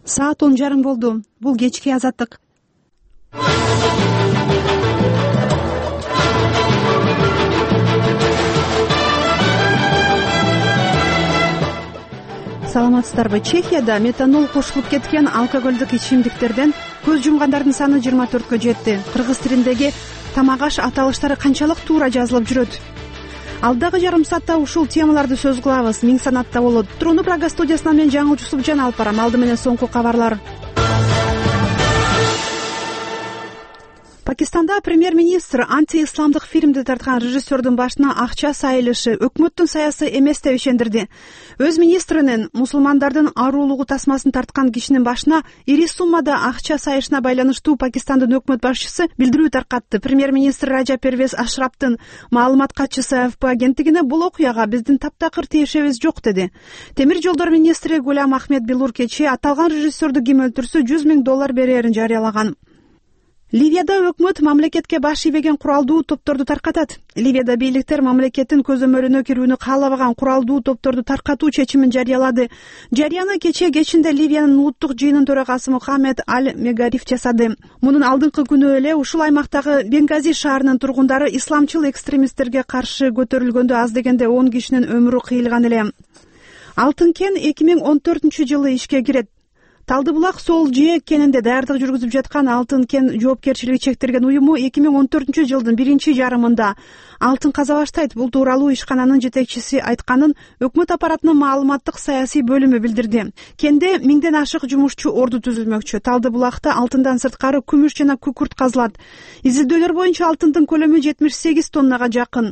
Саат 10:30 болду. Бул кечки азаттык. Саламатсыздарбы? Чехияда метанол кошулуп кеткен алкоголдук ичимдиктерден көз жумгандардын саны 24кө жетти. Кыргыз тилиндеги тамак аш аталыштары канчалык туура жазылып жүрөт? Алдагы жарым саатта ушул темаларды сөз кылабыз. Миң санатта болот. Турууну Прага студиясынан мен Жаңыл Жусупжан алып барам. Алды менен соңку кабарлар. Пакистанда премьер-министр антиисламдык фильмди тарткан режиссердун башына акча сайылышы өкмөттүн саясий эмес деп ишендирди. Өз министринин мусулмандардын аруулугу тасмасын тарткан кишинин башына ири суммада акча сайышына байланыштуу Пакистандын өкмөт башчысы билдирүү таркатты. Премьер-министр Раджа Первез Ашраптын маалымат катчысы АФП агенттигине бул окуяга биздин таптакыр тиешебиз жок деди. Темир жолдор министри Гулям Ахмед Билур кечээ аталган режиссерду ким өлтүрсө $100 000 берерин жарыялаган. Ливияда өкмөт мамлекетке баш ийбеген куралдуу топторду таркатат. Ливияда бийликтер мамлекеттин көзөмөлүнө кирүүнү каалабаган куралдуу топторду таркатуу чечимин жарыялады. Жарыяны кечээ кечинде Ливиянын улуттук жыйынын төрагасы Мухаммед Аль-Мегариф жасады. Мунун алдыңкы күнү эле ушул аймактагы Бенгази шаарынын тургундары исламчыл экстремисттерге каршы көтөрүлгөндө аз дегенде 10 кишинин өмүрү кыйылган эле. Алтын кен 2014-жылы ишке кирет. Талдыбулак Сол Жээ кенинде даярдык жүргүзүп жаткан Алтын кен жоопкерчилиги чектелген уюму 2014-жылдын биринчи жарымында алтын каза баштайт. Бул тууралуу ишкананын жетекчиси айтканын өкмөт аппаратынын маалыматтык саясий бөлүмү билдирди. Кенде 1000ден ашык жумушчу орду түзүлмөкчү. Талдыбулакта алтындан сырткары күмүш жана күкүрт казылат. Изилдөөлөр боюнча алтындын көлөмү 78 тоннага жакын.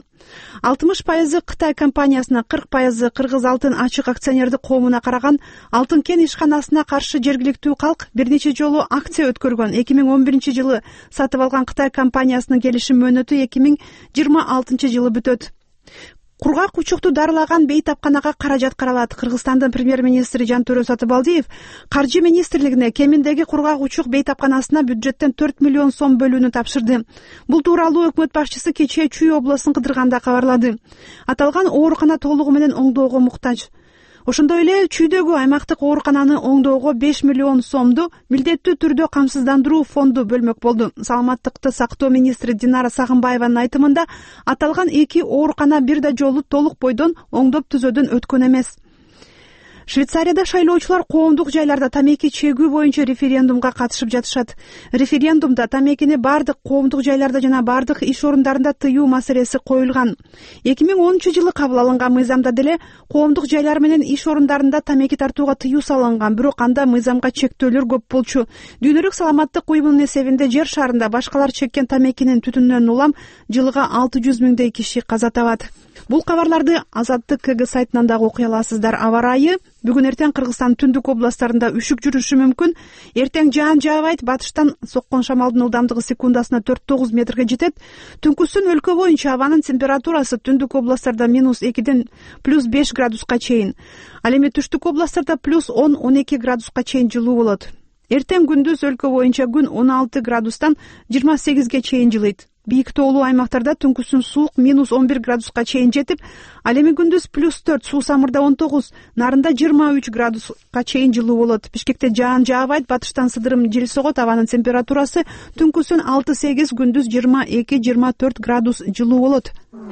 60% Кытай компаниясына, 40% Кыргыз алтын ачык акционердик коомуна караган Алтын кен ишканасына каршы жергиликтүү калк бир нече жолу акция өткөргөн. 2011-жылы сатып алган Кытай компаниясынын келишим мөөнөтү 2026-жылы бүтөт. Кургак учукту дарылаган бейтапканага каражат каралат. Кыргызстандын премьер-министри Жантөрө Сатыбалдиев Каржы министрлигине кеминдеги кургак учук бейтапканасына бюджеттен 4 миллион сом бөлүүнү тапшырды. Бул тууралуу өкмөт башчысы кечээ Чүй областын Кыдырганда кабарлады. Аталган оорукана толугу менен оңдоого муктаж. Ошондой эле Чүйдөгү аймактык оорукананы оңдоого 5 миллион сомду милдеттүү түрдө камсыздандыруу фонду бөлмөк болду. Саламаттыкты сактоо министри Динара Сагынбаеванын айтымында аталган 2 оорукана бир да жолу толук бойдон оңдоп түзөөдөн өткөн эмес. Швейцарияда шайлоочулар коомдук жайларда тамеки чегүү боюнча референдумга катышып жатышат. Референдумда тамекини бардык коомдук жайларда жана бардык иш орундарында тыюу маселеси коюлган. 2010-жылы кабыл алынган мыйзамда деле коомдук жайлар менен иш орундарында тамеки тартууга тыюу салынган, бирок анда мыйзамга чектөөлөр көп болчу. Дүйнөлүк саламаттык уюмунун эсебинде жер шарында башкалар чеккен тамекинин түтүнүнөн улам жылыга 600 000 киши каза табат. Бул кабарларды Азаттык КГ сайтынан дагы окуй аласыздар. Аба ырайы бүгүн эртең Кыргызстандын түндүк областтарында үшүк жүрүшү мүмкүн. Эртең жаан жаабайт, батыштан соккон шамалдын ылдамдыгы секундасына 4-9 метрге жетет. Түнкүсүн өлкө боюнча абанын температурасы түндүк областтарда -2ден +5 градуска чейин. Ал эми түштүк областтарда +10-12 градуска чейин жылуу болот. Эртең күндүз өлкө боюнча күн 16 градустан 28ге чейин жылыйт. Бийик тоолуу аймактарда түнкүсүн суук -11 градуска чейин жетип, ал эми күндүз +4, Суу-Самырда 19, Нарында 23 градуска чейин жылуу болот. Бишкекте жаан жаабайт, батыштан сыдырым жел согот, абанын температурасы түнкүсүн 6-8, күндүз 22-24 градус жылуу болот.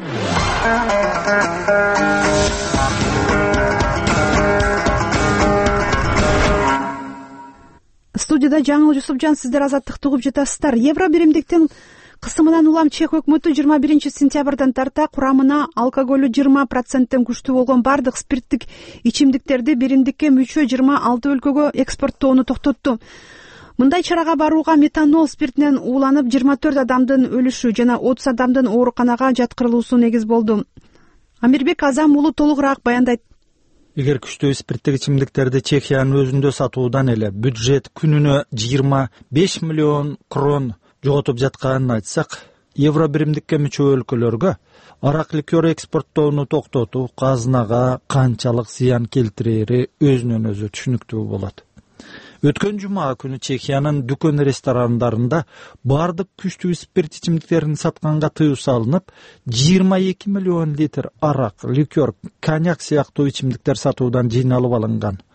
Студияда Жаңыл Жусупжан, сиздер Азаттыкты угуп жатасыздар. Евро биримдиктин кысымынан улам Чех өкмөтү 21-сентябрдан тарта курамына алкоголу 20%тен күчтүү болгон бардык спирттик ичимдиктерди биримдикке мүчө 26 өлкөгө экспорттоону токтотту. Мындай чарага барууга метанол спиртинен ууланып 24 адамдын өлүшү жана 30 адамдын ооруканага жаткырылуусу негиз болду. Амирбек Азам уулу толугураак баяндайт. Эгер күчтүү спирттик ичимдиктерди Чехиянын өзүндө сатуудан эле бюджет күнүнө 25 миллион крон жоготуп жатканын айтсак, евро биримдикке мүчө өлкөлөргө арак ликер экспорттоону токтотуу казынага канчалык зыян келтирери өзүнөн өзү түшүнүктүү болот. Өткөн жума күнү Чехиянын дүкөн ресторандарында бардык күчтүү спирт ичимдиктерин сатканга тыюу салынып, 22 миллион литр арак, ликер, коньяк сыяктуу ичимдиктер сатуудан жыйналып алынган.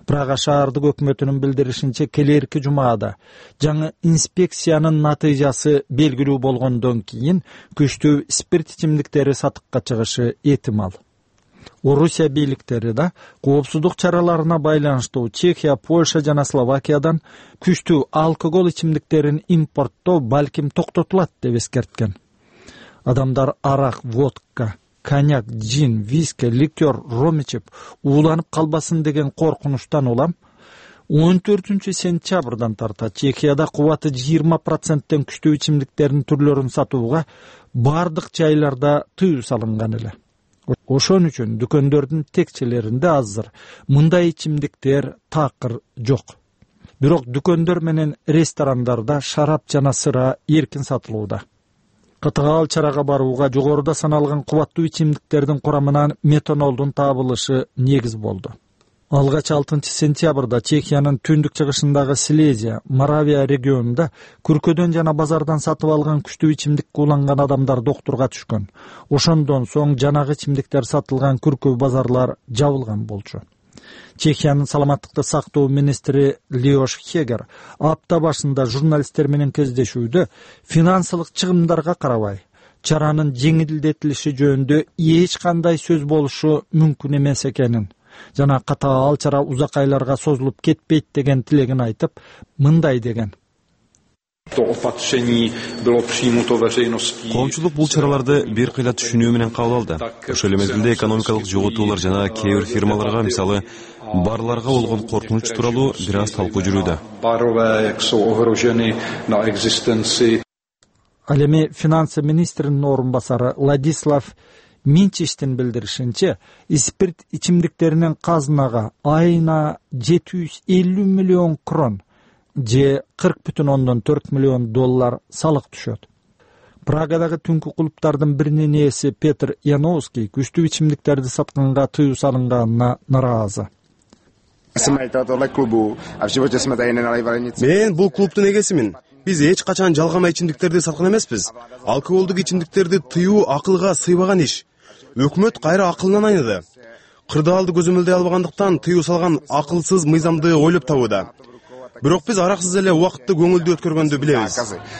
Прага шаардык өкмөтүнүн билдиришинче, келерки жумада жаңы инспекциянын натыйжасы белгилүү болгондон кийин күчтүү спирт ичимдиктери сатыкка чыгышы эhtимал. Орусия бийликтери да коопсуздук чараларына байланыштуу Чехия, Польша жана Словакиядан күчтүү алкогол ичимдиктерин импорттоо балким токтотулат деп эскерткен. Адамдар арак, водка, коньяк, джин, виски, ликер, ром ичип ууланып калбасын деген коркунучтан улам 14 сентябрдан тарта Чехияда кубаты 20%тен күчтүү ичимдиктердин түрлөрүн сатууга бардык жайларда тыюу салынган эле. Ошон үчүн дүкөндөрдүн текчелеринде азыр мындай ичимдиктер такыр жок. Бирок дүкөндөр менен ресторандарда шарап жана сыра эркин сатылууда. Катаал чарага барууга жогоруда саналган кубаттуу ичимдиктердин курамынан метанолдун табылышы негиз болду. Алгач 6 сентябрда Чехиянын түндүк чыгышындагы Силезия, Моравия регионунда күркөдөн жана базардан сатып алган күчтүү ичимдикке уланган адамдар доктурга түшкөн. Ошондон соң жанагы ичимдиктер сатылган күркө базарлар жабылган болчу. Чехиянын саламаттыкты сактоо министри Леош Хегер апта башында журналисттер менен кездешүүдө финансылык чыгымдарга карабай чаранын жеңилдетилиши жөнүндө эч кандай сөз болушу мүмкүн эмес экенин жана катаал чара узак айларга созулуп кетпейт деген тилегин айтып, мындай деген: Коомчулук бул чараларды бир кыйла түшүнүү менен кабыл алды. Ошол эле мезгилде экономикалык жоготуулар жана кээ бир фирмаларга, мисалы, барларга болгон коркунуч тууралуу бир аз талкуу жүрүүдө. Ал эми финансы министринин орун басары Владислав Минчиштин билдиришинче, спирт ичимдиктеринин казынага айына 750 миллион крон же 40,4 миллион доллар салык түшөт. Прагадагы түнкү клубтардын биринин ээси Петр Яновский күчтүү ичимдиктерди сатканга тыюу салынганына наразы. Мен бул клубтун эгесимин. Биз эч качан жалгама ичимдиктерди саткан эмеспиз. Алкоголдук ичимдиктерди тыюу акылга сыйбаган иш. Өкмөт кайра акылынан айныды. Кырдаалды көзөмөлдөй албагандыктан тыюу салган акылсыз мыйзамды ойлоп табууда. Бирок биз араксыз эле убакытты көңүлдүү өткөргөндү билебиз.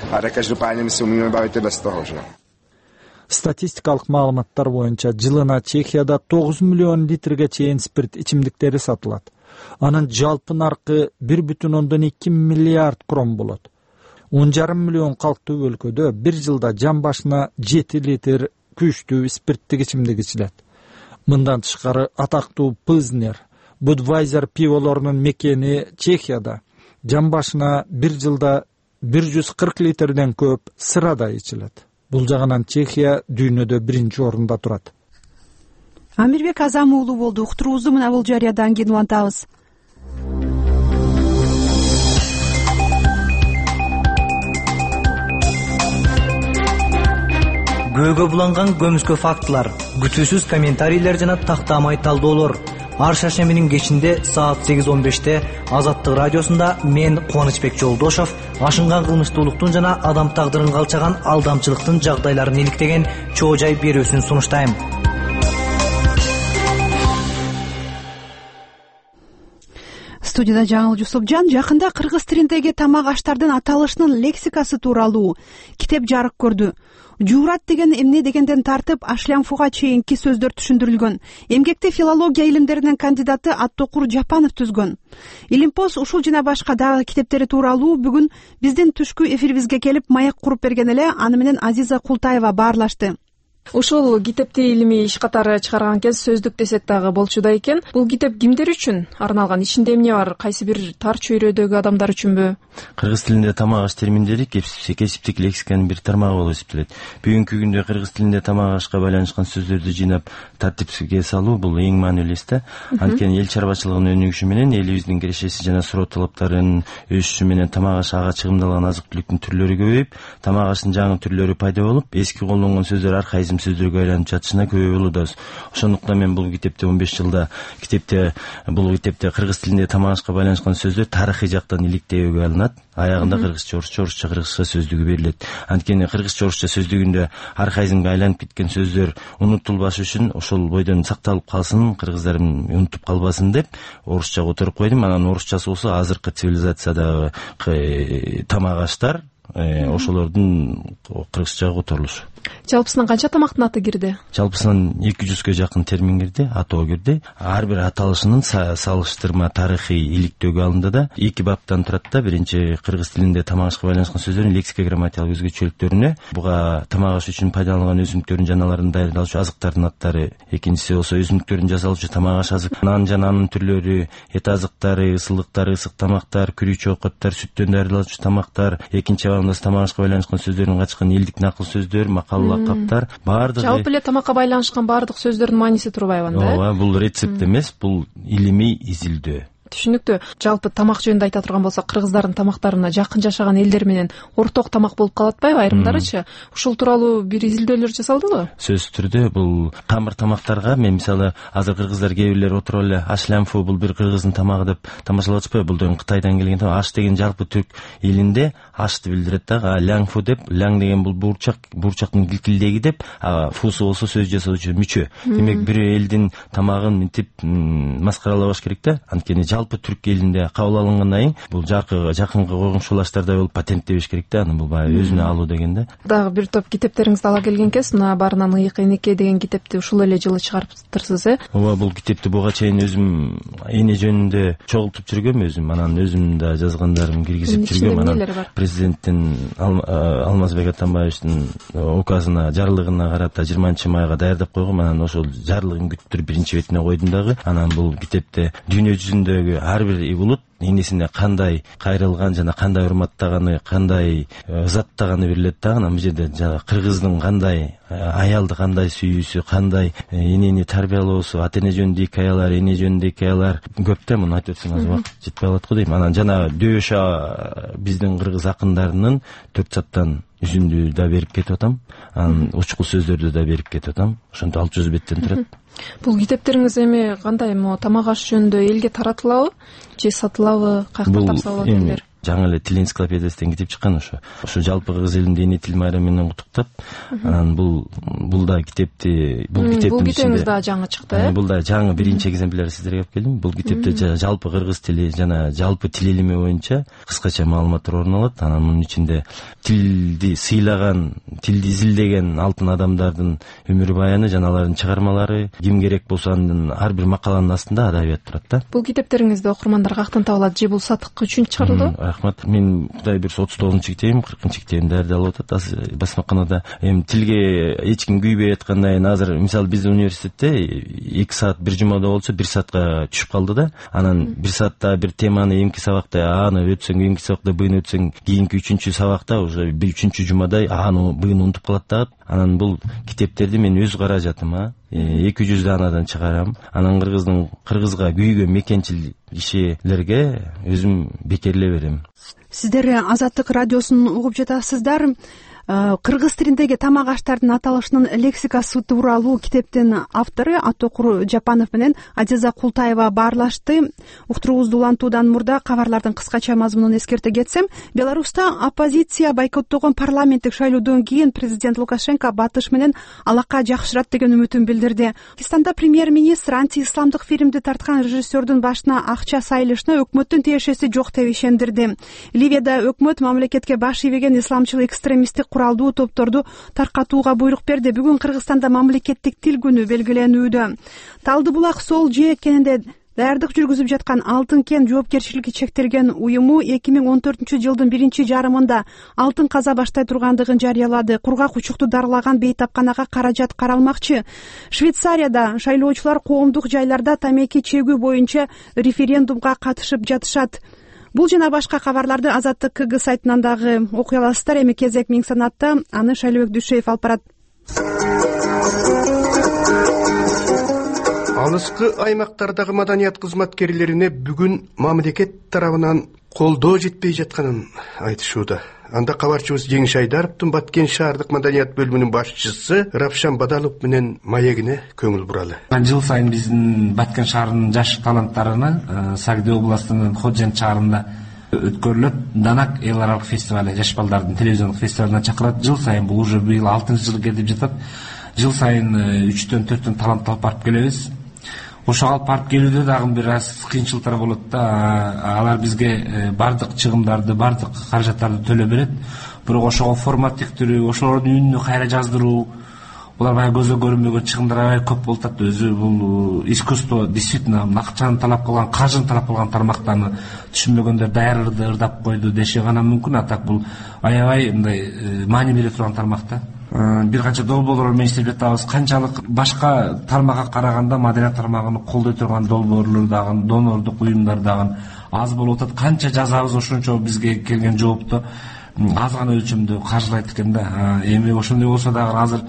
Статистикалык маалыматтар боюнча жылына Чехияда 9 миллион литрге чейин спирт ичимдиктери сатылат. Анын жалпы наркы 1,2 миллиард крон болот. 10,5 миллион калктуу өлкөдө бир жылда жан башына 7 литр күчтүү спирттик ичимдик ичилет. Мындан тышкары атактуу Пизнер, Budweiser пиволорунун мекени Чехияда жан башына бир жылда 140 литрден көп сыра да ичилет. Бул жагынан Чехия дүйнөдө биринчи орунда турат. Амирбек Азам уулу болду. Уктуруубузду мына бул жарыядан кийин улантабыз. Көөгө буланган көмүскө фактылар, күтүүсүз комментарийлер жана тактамай талдоолор. Ар шаршембинин кечинде саат 8:15-те Азаттык радиосунда мен Кубанычбек Жолдошов ашынган кылмыштуулуктун жана адам тагдырын калчаган алдамчылыктын жагдайларын иликтеген чоо жай берүүсүн сунуштайм. Студияда Жаңыл Жусупжан. Жакында кыргыз тилиндеги тамак аштардын аталышынын лексикасы тууралуу китеп жарык көрдү. Жуурат деген эмне дегенден тартып ашлямфуга чейинки сөздөр түшүндүрүлгөн. Эмгекти филология илимдеринин кандидаты Аттокур Жапанов түзгөн. Илимпоз ушул жана башка дагы китептери тууралуу бүгүн биздин түшкү эфирибизге келип маек куруп берген эле. Аны менен Азиза Култаева баарлашты. Ушул китепти илимий иш катары чыгарган кез сөздүк десек дагы болчу да экен. Бул китеп кимдер үчүн арналган? Ичинде эмне бар? Кайсы бир тар чөйрөдөгү адамдар үчүнбү? Кыргыз тилинде тамак аш терминдери кесиптик лексиканын бир тармагы болуп эсептелет. Бүгүнкү күндө кыргыз тилинде тамак ашка байланышкан сөздөрдү жыйнап тартипке салуу бул эң маанилүү эс да. Анткени эл чарбачылыгынын өнүгүшү менен элибиздин кирешеси жана суроо талаптарынын өсүшү менен тамак аш ага чыгымдалган азык түлүктүн түрлөрү көбөйүп, тамак аштын жаңы түрлөрү пайда болуп, эски колдонгон сөздөр архаизм сөздөргө айланып жатышына көбөй болууда. Ошондуктан мен бул китепте 15 жылда бул китепте кыргыз тилинде тамак ашка байланышкан сөздөр тарыхый жактан иликтөөгө алынат. Аягында кыргызча, орусча, кыргызча сөздүгү берилет. Анткени кыргызча, орусча сөздүгүндө архаизмге айланып кеткен сөздөр унутулбаш үчүн ошол бойдон сакталып калсын, кыргыздарым унутуп калбасын деп орусча которуп койдум. Анан орусчасы болсо азыркы цивилизациядагы тамак аштар ошолордун кыргызча которулушу. Жалпысынан канча тамактын аты кирди? Жалпысынан 200гө жакын термин кирди, атоо кирди. Ар бир аталышынын салыштырма тарыхый иликтөөгө алынды да. 2 баптан турат да. Биринчи кыргыз тилинде тамак ашка байланышкан сөздөрдүн лексика грамматикалык өзгөчөлүктөрүнө, буга тамак аш үчүн пайдаланган өсүмдүктөрдүн жаналарын даярдалуучу азыктардын аттары, экинчиси болсо өсүмдүктөрдүн жасалуучу тамак аш азык, нан жана анын түрлөрү, эт азыктары, ысылдыктар, ысык тамактар, күрүүчү оокаттар, сүттөн даярдалуучу тамактар, экинчи абагында тамак ашка байланышкан сөздөрдүн качкан элдик накыл сөздөр, лакаптар, баардыгы. Жалпы эле тамакка байланышкан баардык сөздөрдүн мааниси турбайбы анда? Ооба, бул рецепт эмес, бул илимий изилдөө. Түшүнүктүү. Жалпы тамак жөнүндө айта турган болсок, кыргыздардын тамактарына жакын жашаган элдер менен орток тамак болуп калат атпайбы айрымдарычы? Ушул тууралуу бир изилдөөлөр жасалдыбы? Сөзсүз түрдө бул камыр тамактарга мен мисалы азыр кыргыздар кээ бирлер отуруп эле ашлямфу бул бир кыргыздын тамагы деп тамашалап атышпайбы? Бул деген Кытайдан келген тамак. Аш деген жалпы түрк элинде ашты билдирет да. Лямфу деп, ляң деген бул буурчактын килкилдеги деп, фусу болсо сөз жасоочу мүчө. Демек бир элдин тамагын мынтип маскаралабаш керек да. Анткени жалпы түрк элинде кабыл алынгандан кийин бул жакынкы койгунчулаштарда болуп патенттебеш керек да. Аны бул баягы өзүнө алуу деген да. Дагы бир топ китептериңизди ала келген кез, мына Барынан ыйык энеке деген китепти ушул эле жылы чыгарыптырсыз, Ооба, бул китепти буга чейин өзүм эне жөнүндө чогултуп жүргөм өзүм. Анан өзүм да жазгандарым киргизип жүргөм. Анан президенттин Алмазбек Атамбаевичтин указына, жарлыгына карата 20-майга даярдап койгом. Анан ошол жарлыгын күттүрүп биринчи бетине койдум дагы. Анан бул китепте дүйнө жүзүндөгү ар бир улут энесине кандай кайрылган жана кандай урматтаганы, кандай ызаттаганы берилет да. Анан бул жерде жана кыргыздын кандай аялды кандай сүйүүсү, кандай энени тарбиялоосу, ата эне жөнүндө хикаялар, эне жөнүндө хикаялар көп да. Муну айтып өтсөң азыр убакыт жетпей калат го дейм. Анан жана Дөбөш биздин кыргыз акындарынын 4 саттан үзүндү да берип кетип атам. Анан учкул сөздөрдү да берип кетип атам. Ошентип 600 беттен турат. Бул китептериңиз эми кандай, тамак аш жөнүндө элге таратылабы же сатылабы, каяктан тапса болот элдер? Жаңы эле тил энциклопедиясы деген китеп чыккан ошо жалпы кыргыз элинде эне тил майрамы менен куттуктап. Анан бул да китептин китебиңиз да жаңы чыкты, Бул да жаңы биринчи экземпляры сиздерге алып келдим. Бул китепте жалпы кыргыз тили жана жалпы тил илими боюнча кыскача маалыматтар орун алат. Анан мунун ичинде тилди сыйлаган, тилди изилдеген алтын адамдардын өмүр баяны жана алардын чыгармалары, ким керек болсо анын ар бир макаланын астында адабият турат да. Бул китептериңизди окурмандар каяктан таба алат же бул сатык үчүн чыгарылды? Рахмат. Мен Кудай буйрса 39-чу китебим, 40-чы китебим даярдалып атат. Азыр басмаканада тилге эч ким күйбөй аткандай. Азыр мисалы биздин университетте 2 саат бир жумада болсо 1 саатка түшүп калды да. Анан 1 саатта бир теманы эмки сабакта аны өтсөң, эмки сабакта быны өтсөң, кийинки 3-чү сабакта уже 3-чү жумада аны быны унутуп калат да. Анан бул китептерди мен өз каражатыма 200 данадан чыгарам. Анан кыргызга күйгөн мекенчил кишилерге өзүм бекерлеп берем. Сиздер Азаттык радиосун угуп жатасыздар. Кыргыз тилиндеги тамак аштардын аталышынын лексикасы тууралуу китептин автору Атокур Жапанов менен Адиза Култаева баарлашты. Уктуруубузду улантуудан мурда кабарлардын кыскача мазмунун эскерте кетсем, Беларуста оппозиция бойкоттогон парламенттик шайлоодон кийин президент Лукашенко батыш менен алака жакшырат деген үмүтүн билдирди. Пакистанда премьер-министр антиисламдык фильмди тарткан режиссердун башына акча сайылышына өкмөттүн тиешеси жок деп ишендирди. Ливияда өкмөт мамлекетке баш ийбеген исламчыл экстремисттик куралдуу топторду таркатууга буйрук берди. Бүгүн Кыргызстанда мамлекеттик тил күнү белгиленүүдө. Талды булак сол жээкенинде даярдык жүргүзүп жаткан Алтын кен жоопкерчилиги чектелген уюму 2014-жылдын 1-жарымында алтын каза баштай тургандыгын жарыялады. Кургак учукту дарылаган бейтапканага каражат каралмакчы. Швейцарияда шайлоочулар коомдук жайларда тамеки чегүү боюнча референдумга катышып жатышат. Бул жана башка кабарларды Азаттык КГ сайтынан дагы окуй аласыздар. Эми кезек Миң санатта, аны Шайлообек Дүйшөев алып барат. Алыскы аймактардагы маданият кызматкерлерине бүгүн мамлекет тарабынан колдоо жетпей жатканын айтышууда. Анда кабарчыбыз Жеңиш Айдаровдун Баткен шаардык маданият бөлүмүнүн башчысы Равшан Бадалов менен маегине көңүл буралы. Жыл сайын биздин Баткен шаарынын жаш таланттарыны Сагды областынын Ходжент шаарында өткөрүлөт. Данак эл аралык фестивалы, жаш балдардын телевизиондук фестивалына чакырат. Жыл сайын бул уже быйыл 6-жыл кетип жатат. жыл сайын 3-4 талант алып барып келебиз. Ошого алып барып келүүдө дагы бир аз кыйынчылыктар болот да. Алар бизге бардык чыгымдарды, бардык каражаттарды төлөп берет. Бирок ошого формат тиктирүү, ошолордун үнүнө кайра жаздыруу, булар баягы көзгө көрүнбөгөн чыгымдар аябай көп болуп атат. Өзү бул искусство действительно акчаны талап кылган, каржыны талап кылган тармактаны түшүнбөгөндөр даярдырды, ырдап койду деши гана мүмкүн. А так бул аябай мындай маани бере турган тармак да. Бир канча долбоорлор менен иштеп жатабыз. Канчалык башка тармакка караганда маданият тармагын колдой турган долбоорлор дагы, донордук уюмдар дагы аз болуп атат. Канча жазабыз, ошончо бизге келген жоопту аз гана өлчөмдө каржылайт экен да. Эми ошондой болсо дагы азыр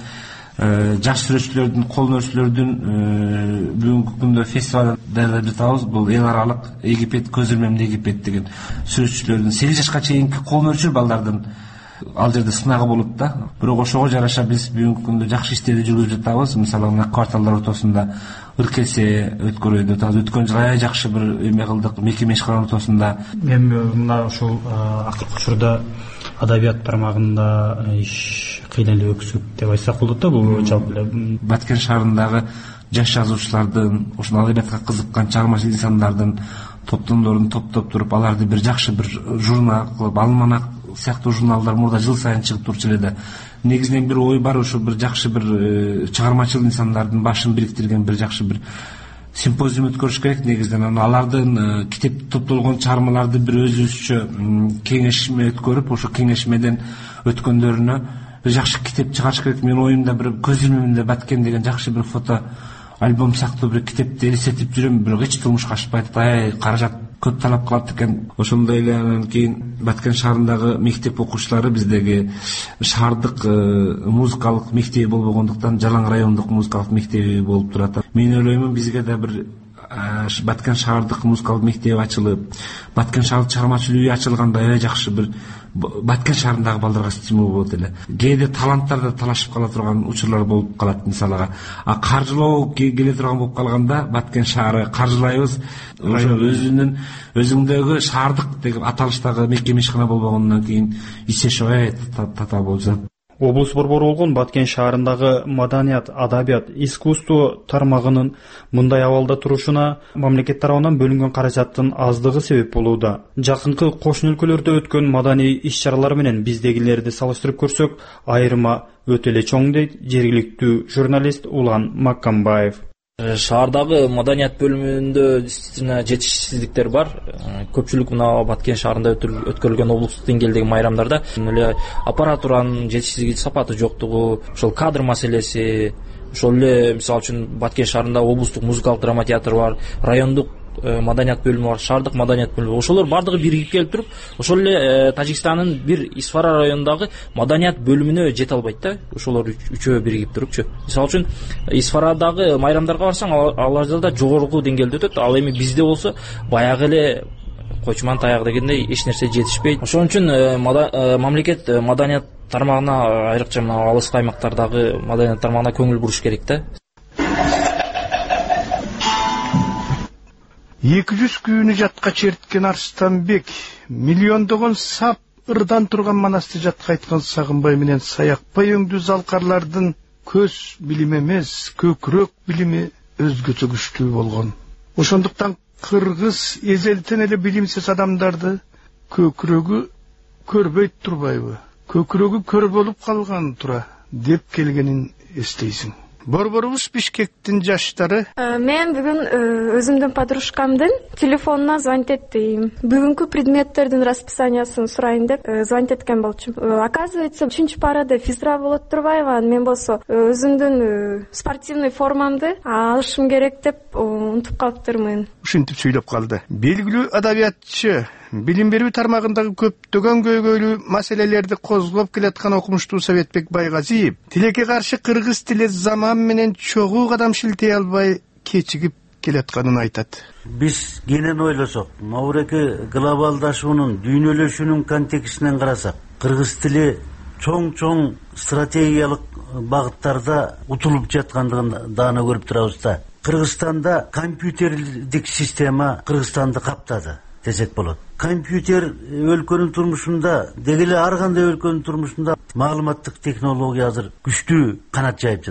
жаш сүрөтчүлөрдүн, кол өнөрчүлөрдүн бүгүнкү күндө фестиваль даярдап жатабыз. Бул эл аралык Египет, көз ирмемде Египет деген сүрөтчүлөрдүн 8 жашка чейинки кол өнөрчү балдардын ал жерде сынагы болот да. Бирок ошого жараша биз бүгүнкү күндө жакшы иштерди жүргүзүп жатабыз. Мисалы мына кварталдар ортосунда ыркесе өткөрүп атабыз. Өткөн жылы аябай жакшы бир эме кылдык, мекеме ишканалар ортосунда. Мен мына ушул акыркы учурда адабият тармагында иш кыйнелүү өксүп деп айтсак болот да. Бул жалпы эле Баткен шаарындагы жаш жазуучулардын, ошол адабиятка кызыккан чыгармачыл инсандардын топтомдорун топтоп туруп, аларды бир жакшы бир журнал кылып, Алманак сыяктуу журналдар мурда жыл сайын чыгып турчу эле да. Негизинен бир ой бар, ушу бир жакшы бир чыгармачыл инсандардын башын бириктирген бир жакшы бир симпозиум өткөрүш керек. Негизинен алардын китеп топтолгон чыгармаларды бир өзүбүзчө кеңешме өткөрүп, ошо кеңешмеден өткөндөрүнө бир жакшы китеп чыгарыш керек. Менин оюмда бир көз ирмемде Баткен деген жакшы бир фото альбом сыяктуу бир китепти элестетип жүрөм, бирок эч турмушка ашпайт. Каражат көп талап кылат экен. Ошондой эле анан кийин Баткен шаарындагы мектеп окуучулары биздеги шаардык музыкалык мектеби болбогондуктан Жалаң райондук музыкалык мектеби болуп турат. Мен ойлоймун бизге да бир Баткен шаардык музыкалык мектеби ачылып, Баткен шаардык чыгармачыл үйү ачылганда аябай жакшы бир Баткен шаарындагы балдарга стимул болот эле. Кээде таланттар да талашып кала турган учурлар болуп калат мисалга. Каржылоо келе турган болуп калганда Баткен шаары каржылайбыз. Ошо өзүңдөгү шаардык деген аталыштагы мекеме ишкана болбогондон кийин иштеш аябай татаал болуп жатат. Облус борбору болгон Баткен шаарындагы маданият, адабият, искусство тармагынын мындай абалда турушуна мамлекет тарабынан бөлүнгөн каражаттын аздыгы себеп болууда. Жакынкы кошуна өлкөлөрдө өткөн маданий иш-чаралар менен биздегилерди салыштырып көрсөк, айырма өтө эле чоң дейт жергиликтүү журналист Улан Маккамбаев. Шаардагы маданият бөлүмүндө действительно жетишсиздиктер бар. Көпчүлүк мына Баткен шаарында өткөрүлгөн облустук деңгээлдеги майрамдарда эле аппаратуранын жетишсиздиги, сапаты жоктугу, ошол кадр маселеси, ошол эле мисалы үчүн Баткен шаарында облустук музыкалык драма театр бар, райондук маданият бөлүмү бар, шаардык маданият бөлүмү. Ошолор бардыгы биригип келип туруп, ошол эле Тажикстандын бир Исфара районундагы маданият бөлүмүнө жете албайт да. Ошолор үчөө биригип турупчу. Мисалы үчүн Исфарадагы майрамдарга барсаң, аларда да жогорку деңгээлде өтөт. Ал эми бизде болсо баягы эле койчуман таяк дегендей эч нерсе жетишпейт. Ошон үчүн мамлекет маданият тармагына, айрыкча мына алыскы аймактардагы маданият тармагына көңүл буруш керек да. 200 күйүнү жатка черткен Арстанбек, миллиондогон сап ырдан турган манасты жатка айткан Сагынбай менен Саякбай өңдүү залкарлардын көз билими эмес, көкүрөк билими өзгөчө күчтүү болгон. Ошондуктан кыргыз эзелтен эле билимсиз адамдарды көкүрөгү көрбөйт турбайбы? Көкүрөгү көр болуп калган тура деп келгенин эстейсиң. Борборубуз Бишкектин жаштары. Мен бүгүн өзүмдүн подружкамдын телефонуна звонить эттим. Бүгүнкү предметтердин расписаниясын сурайын деп звонить эткен болчумун. Оказывается, 3-чү парада физра болот турбайбы? Мен болсо өзүмдүн спортивный формамды алышым керек деп унутуп калыптырмын. Ушинтип сүйлөп калды. Белгилүү адабиятчы, билим берүү тармагындагы көптөгөн көйгөйлүү маселелерди козгоп келаткан окумуштуу Советбек Байгазиев тилекке каршы кыргыз тили заман менен чогуу кадам шилтей албай кечигип келатканын айтат. Биз кенен ойлосок, мауреки глобалдашуунун, дүйнөлөшүүнүн контекстинен карасак, кыргыз тили чоң стратегиялык багыттарда утулуп жаткандыгын даана көрүп турабыз да. Кыргызстанда компьютердик система Кыргызстанды каптады десек болот. Компьютер өлкөнүн турмушунда, дегеле ар кандай өлкөнүн турмушунда маалыматтык технология азыр күчтүү канат жайып жатат.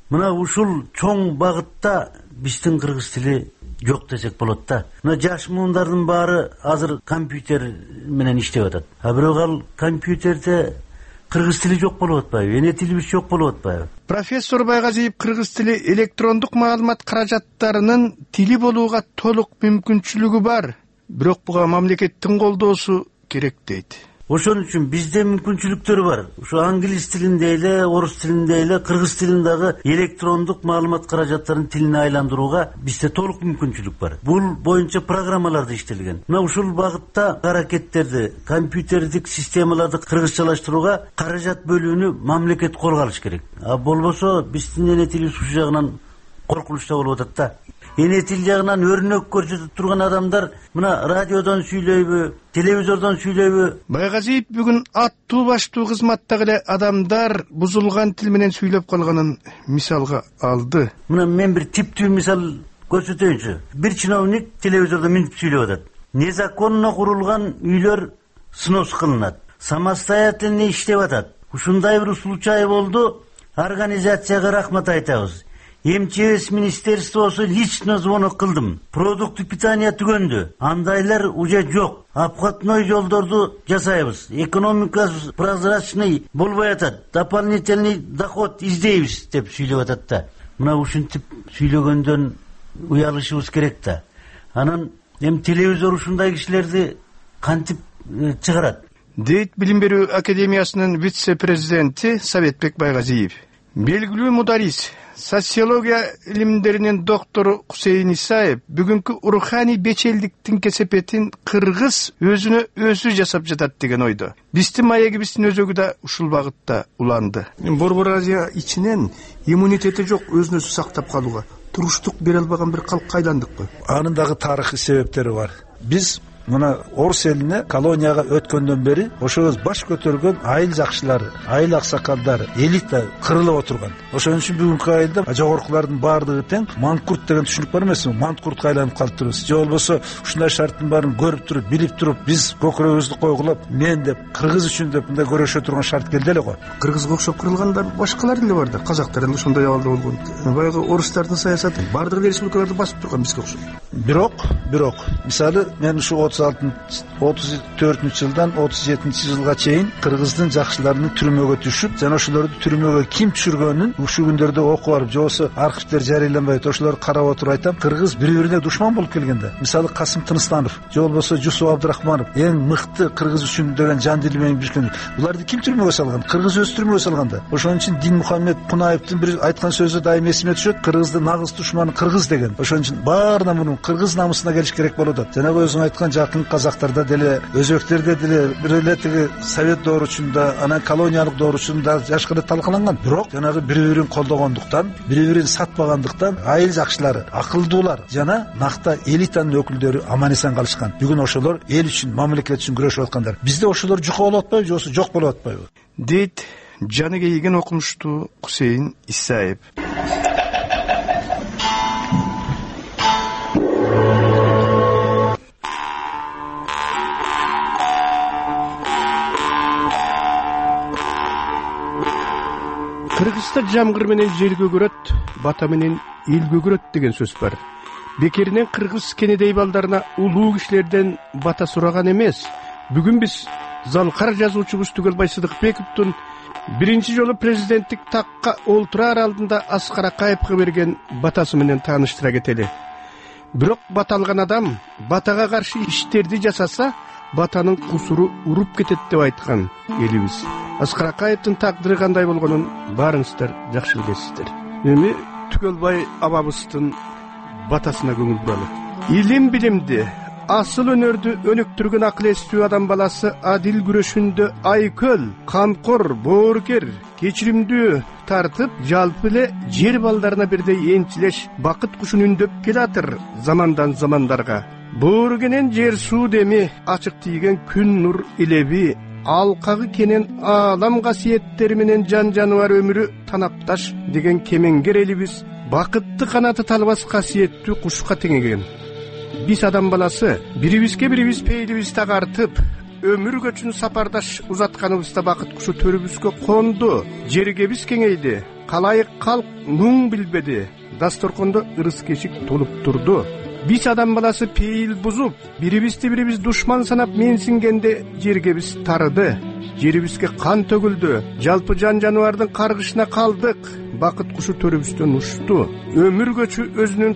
мына ушул чоң багытта биздин кыргыз тили жок десек болот да. Мына жаш муундардын баары азыр компьютер менен иштеп атат. А бирок ал компьютерде кыргыз тили жок болуп атпайбы, эне тилибиз жок болуп атпайбы? Профессор Байгазиев кыргыз тили электрондук маалымат каражаттарынын тили болууга толук мүмкүнчүлүгү бар, бирок буга мамлекеттин колдоосу керек дейт. Ошон үчүн бизде мүмкүнчүлүктөр бар. Ушу англис тилинде эле, орус тилинде эле, кыргыз тилиндеги электрондук маалымат каражаттарын тилине айландырууга бизде толук мүмкүнчүлүк бар. Бул боюнча программалар да иштелген. Мына ушул багытта аракеттерди, компьютердик системаларды кыргызчалаштырууга каражат бөлүүнү мамлекет колго алыш керек. А болбосо биздин эне тилибиз ушул жагынан коркунучта болуп атат да. Эне тил жагынан өрнөк көрсөтүп турган адамдар мына радиодон сүйлөйбү, телевизордон сүйлөйбү? Байгазиев бүгүн аттуу баштуу кызматтагы эле адамдар бузулган тил менен сүйлөп калганын мисалга алды. Мына мен бир типтүү мисал көрсөтөйүнчү. Бир чиновник телевизордо минтип сүйлөп атат. Незаконно курулган үйлөр снос кылынат. Самостоятельно иштеп атат. Ушундай бир случай болду. Организацияга рахмат айтабыз. МЧС министерствосу лично звонок кылдым. Продукты питания түгөндү. Андайлар уже жок. Обходной жолдорду жасайбыз. Экономикасы прозрачный болбой атат. Дополнительный доход издейбиз деп сүйлөп атат да. Мына ушинтип сүйлөгөндөн уялышыбыз керек да. Анан телевизор ушундай кишилерди кантип чыгарат? Дейт Билим берүү академиясынын вице-президенти Советбек Байгазиев. Белгилүү мударис, социология илимдеринин доктору Кусейин Исаев бүгүнкү руханий бечелдиктин кесепетин кыргыз өзүнө өзү жасап жатат деген ойдо. Биздин маегибиздин өзөгү да ушул багытта уланды. Борбор Азия ичинен иммунитети жок өзүн өзү сактап калууга туруштук бере албаган бир калкка айландыкпы? Анын дагы тарыхый себептери бар. Биз мына орус элине колонияга өткөндөн бери ошобуз баш көтөргөн айыл жакшылар, айыл аксакалдар, элита кырылып отурган. Ошон үчүн бүгүнкү айылда жогоркулардын баардыгы тең манкурт деген түшүнүк бар эмеспи? Манкуртка айланып калыптырбыз. Же болбосо ушундай шарттын баарын көрүп туруп, билип туруп, биз көкүрөгүбүздү койгулап, мен деп, кыргыз үчүн деп мындай көрөшө турган шарт келди эле го. Кыргызга окшоп кырылгандар башкалар деле бар да. Казактар да ошондой абалда болгон. Баягы орустардын саясаты бардык республикаларды басып турган бизге окшойт. Бирок, мисалы мен ушу 34-жылдан 37-жылга чейин кыргыздын жакшыларынын түрмөгө түшүп, жана ошолорду түрмөгө ким түшүргөнүн ушул күндөрдө окуп барып, же болбосо архивдер жарыяланбайт, ошолорду карап отуруп айтам, кыргыз бири-бирине душман болуп келгенде. Мисалы Касым Тыныстанов, же болбосо Жусуп Абдрахманов, эң мыкты кыргыз үчүн деген жан дили менен бириккен. Буларды ким түрмөгө салган? Кыргыз өз түрмөгө салган да. Ошон үчүн Динмухаммед Кунаевдин бир айткан сөзү дайым эсиме түшөт: кыргыздын нагыз душманы кыргыз деген. Ошон үчүн баарына мунун кыргыз намысына келиш керек болот. Жанагы өзүң айткан жакын казактарда деле, өзбектерде деле бир эле тиги совет дооручунда, анан колониялык дооручунда жашкыда талкаланган. Бирок жанагы бири-бирин колдогондуктан, бири-бирин сатпагандыктан айыл жакшылары, акылдуулар жана накта элитанын өкүлдөрү аман эсен калышкан. Бүгүн ошолор эл үчүн, мамлекет үчүн күрөшүп аткандар. Бизде ошолор жука болуп атпайбы, же болбосо жок болуп атпайбы? Дейт жаны кейген окумуштуу Кусейин Исаев. Кыргызда жамгыр менен жел көгөрөт, бата менен эл көгөрөт деген сөз бар. Бекеринен кыргыз кенедей балдарына улуу кишилерден бата сураган эмес. Бүгүн биз залкар жазуучубуз Түгөлбай Сыдыкбековдун биринчи жолу президенттик такка олтураар алдында Аскар Акаевге берген батасы менен тааныштыра кетели. Бирок бата алган адам батага каршы иштерди жасаса, батанын кусуру уруп кетет деп айткан элибиз. Аскар Акаевдин тагдыры кандай болгонун баарыңыздар жакшы билесиздер. Эми Түгөлбай абабыздын батасына көңүл буралы. Илим билимди, асыл өнөрдү өнүктүргөн акыл эстүү адам баласы адил күрөшүндө айкөл, камкор, боорукер, кечиримдүү тартып, жалпы эле жер балдарына бирдей энчилеш бакыт кушун үндөп келатыр замандан замандарга. Боорукенен жер суу деми, ачык тийген күн нур илеби, алкагы кенен аалам касиеттери менен жан жаныбар өмүрү танапташ деген кемеңгер элибиз бакытты канаты талбас касиеттүү кушка теңеген. Биз адам баласы бирибизге бирибиз пейилибизди тагартып, өмүр көчүн сапардаш узатканыбызда бакыт кушу төрүбүзгө конду, жергебиз кеңейди, калайык калк муң билбеди. Дасторкондо ырыс кечик толуп турду. Биз адам баласы пейил бузуп, бирибизди бирибиз душман санап менсингенде жерге биз тарыды. Жерибизге кан төгүлдү. Жалпы жан жаныбардын каргышына калдык. Бакыт кушу төрүбүздөн ушту. Өмүр көчү өзүнүн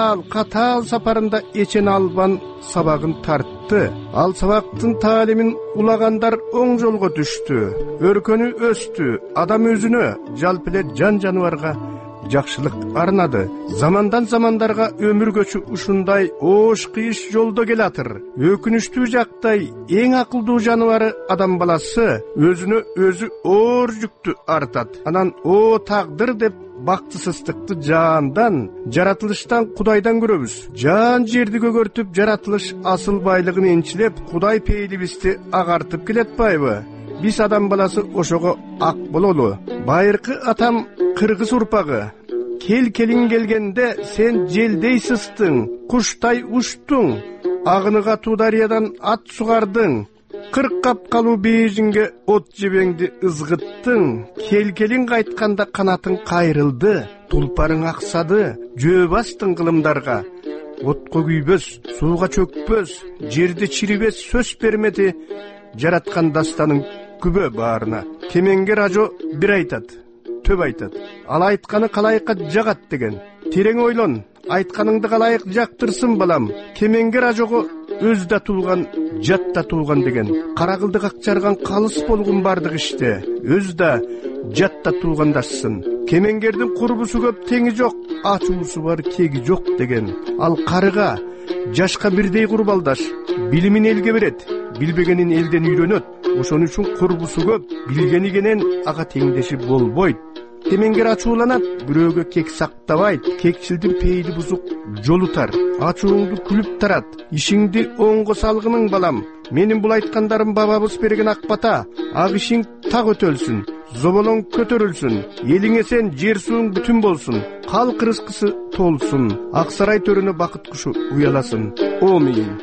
катаал сапарында эчен албан сабагын тартты. Ал сабактын таалимин улагандар оң жолго түштү. Өркөнү өстү. Адам өзүнө, жалпы эле жан жаныбарга жакшылык арнады. Замандан замандарга өмүр көчү ушундай оош кыйыш жолдо келатыр. Өкүнүчтүү жактай эң акылдуу жаныбары адам баласы өзүнө өзү оор жүктү артат. Анан о тагдыр деп бактысыздыкты жаандан, жаратылыштан, Кудайдан көрөбүз. Жан жерди көгөртүп, жаратылыш асыл байлыгын энчилеп, Кудай пейилибизди агартып келетпайбы? Биз адам баласы ошого ак бололу. Байыркы атам кыргыз урпагы. Келин келгенде сен желдей сыстың, куштай уштуң, агыныга туу дарыядан ат сугардың, 40 капкалуу бейжинге от жебеңди ызгыттың. Келин кайтканда канатың кайрылды, тулпарың аксады, жөө бастың кылымдарга. Отко күйбөс, сууга чөкпөс, жерди чирибес сөз бермеди жараткан дастаның күбө баарына. Кемеңгер ажо бир айтат, төп айтат. Ал айтканы калайыкка жагат деген. Терең ойлон, айтканыңды калайык жактырсын балам. Кемеңгер ажого өз да туулган, жат да туулган деген. Каракылды какчарган калыс болгун бардык иште. Өз да жат да туулгандашсын. Кемеңгердин курбусу көп, теңи жок, ачуусу бар, кеги жок деген. Ал карыга, жашка бирдей курбалдаш. Билимин элге берет, билбегенин элден үйрөнөт. Ошон үчүн курбусу көп, билгени кенен ага теңдеши болбойт. Кемеңгер ачууланат, бирөөгө кек сактабайт. Кекчилдин пейили бузук жолутар. Ачууңду күлүп тарат. Ишиңди оңго салгының балам. Менин бул айткандарым бабабыз берген акбата. Ак ишиң так өтөлсүн. Зоболоң көтөрүлсүн. Элиңе сен жер сууң бүтүн болсун. Калк рызкысы толсун. Ак сарай төрүнө бакыт кушу уяласын. Амин.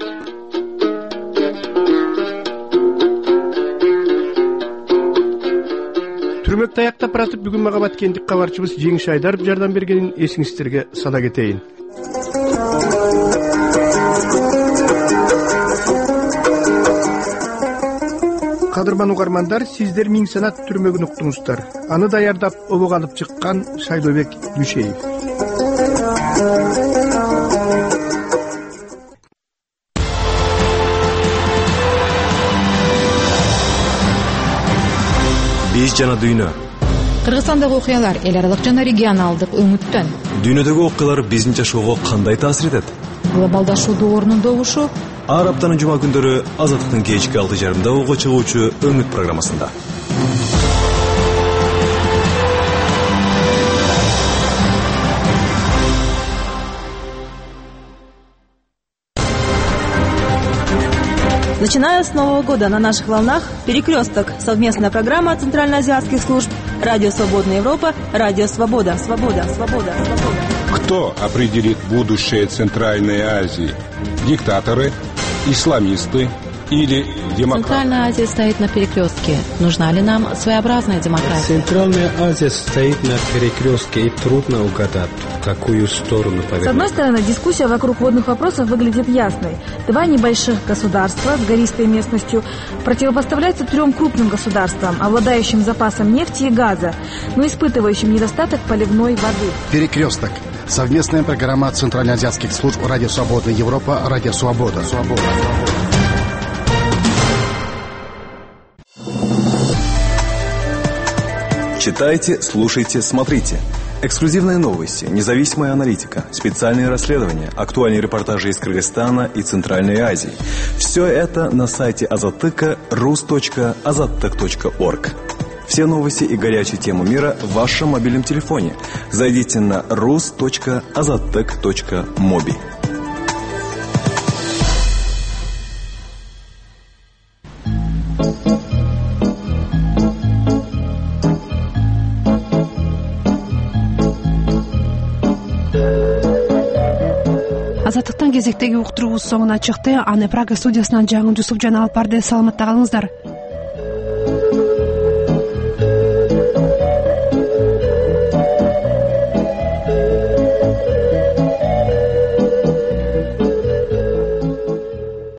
Түрмөктө аяктап баратып, бүгүн мага баткендик кабарчыбыз Жеңиш Айдаров жардам бергенин эсиңиздерге сала кетейин. Кадырман угармандар, сиздер Миң Санат түрмөгүн уктуңуздар. Аны даярдап, обого алып чыккан Шайлообек Дүйшеев. Биз жана дүйнө. Кыргызстандагы окуялар эл аралык жана регионалдык өңүттөн. Дүйнөдөгү окуялар биздин жашоого кандай таасир этет? Глобалдашуу доорунун добушу. Ар аптанын жума күндөрү Азаттыктын кечки 6:30 ого чыгуучу Өңүт программасында. Начиная с Нового года на наших волнах «Перекресток» — совместная программа центральноазиатских служб «Радио Свободная Европа», «Радио Свобода». Кто определит будущее Центральной Азии? Диктаторы, исламисты или демократы? Центральная Азия стоит на перекрестке. Нужна ли нам своеобразная демократия? Центральная Азия стоит на перекрестке, и трудно угадать, в какую сторону повернуть. С одной стороны, дискуссия вокруг водных вопросов выглядит ясной. Два небольших государства с гористой местностью противопоставляются трем крупным государствам, обладающим запасом нефти и газа, но испытывающим недостаток поливной воды. Перекресток. Совместная программа центральноазиатских служб «Радио Свободная Европа», «Радио Свобода». Читайте, слушайте, смотрите. Эксклюзивные новости, независимая аналитика, специальные расследования, актуальные репортажи из Кыргызстана и Центральной Азии. Все это на сайте Азаттыка rus.azattyk.org. Все новости и горячие темы мира в вашем мобильном телефоне. Зайдите на rus.azattyk.mobi. Азаттыктын кезектеги уктуруубуз соңуна чыкты. Аны Прага студиясынан Жаңы Жусуп жана Алпарды саламатта калыңыздар.